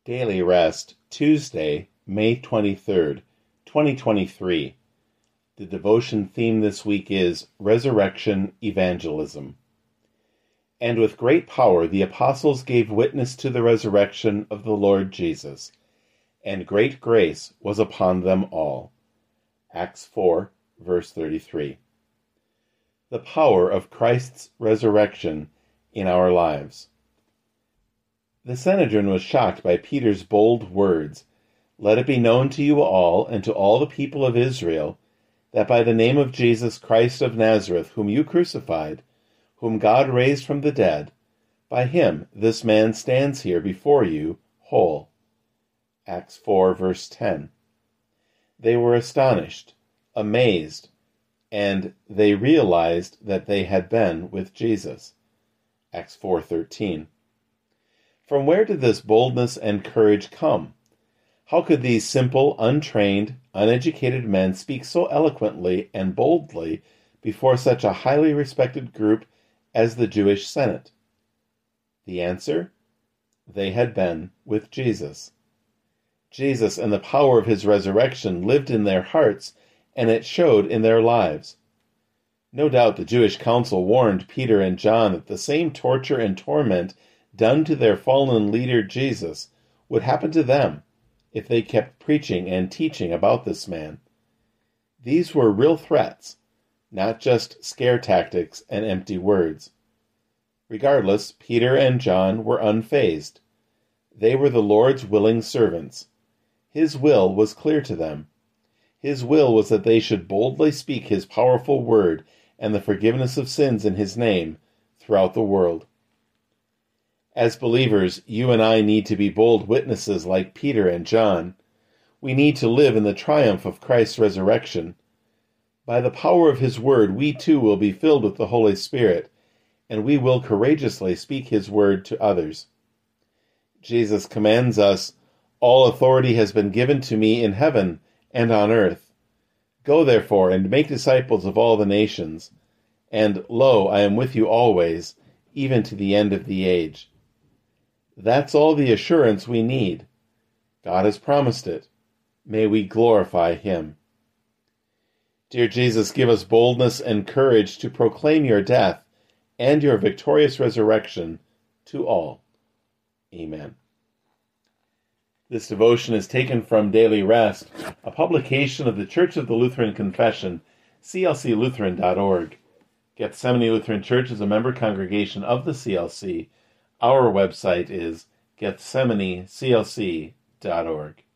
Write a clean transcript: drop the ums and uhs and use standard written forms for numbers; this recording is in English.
Daily Rest, Tuesday, May 23rd, 2023. The devotion theme this week is Resurrection Evangelism. And with great power the apostles gave witness to the resurrection of the Lord Jesus, and great grace was upon them all. Acts 4, verse 33. The power of Christ's resurrection in our lives. The Sanhedrin was shocked by Peter's bold words, "Let it be known to you all and to all the people of Israel, that by the name of Jesus Christ of Nazareth, whom you crucified, whom God raised from the dead, by him this man stands here before you whole." Acts 4, verse 10. They were astonished, amazed, and they realized that they had been with Jesus. Acts 4:13. From where did this boldness and courage come? How could these simple, untrained, uneducated men speak so eloquently and boldly before such a highly respected group as the Jewish Senate? The answer? They had been with Jesus. Jesus and the power of his resurrection lived in their hearts, and it showed in their lives. No doubt the Jewish council warned Peter and John that the same torture and torment done to their fallen leader Jesus would happen to them if they kept preaching and teaching about this man. These were real threats, not just scare tactics and empty words. Regardless, Peter and John were unfazed. They were the Lord's willing servants. His will was clear to them. His will was that they should boldly speak his powerful word and the forgiveness of sins in his name throughout the world. As believers, you and I need to be bold witnesses like Peter and John. We need to live in the triumph of Christ's resurrection. By the power of his word, we too will be filled with the Holy Spirit, and we will courageously speak his word to others. Jesus commands us, "All authority has been given to me in heaven and on earth. Go therefore and make disciples of all the nations, and lo, I am with you always, even to the end of the age." That's all the assurance we need. God has promised it. May we glorify him. Dear Jesus, give us boldness and courage to proclaim your death and your victorious resurrection to all. Amen. This devotion is taken from Daily Rest, a publication of the Church of the Lutheran Confession, clclutheran.org. Gethsemane Lutheran Church is a member congregation of the CLC. Our website is gethsemaneclc.org.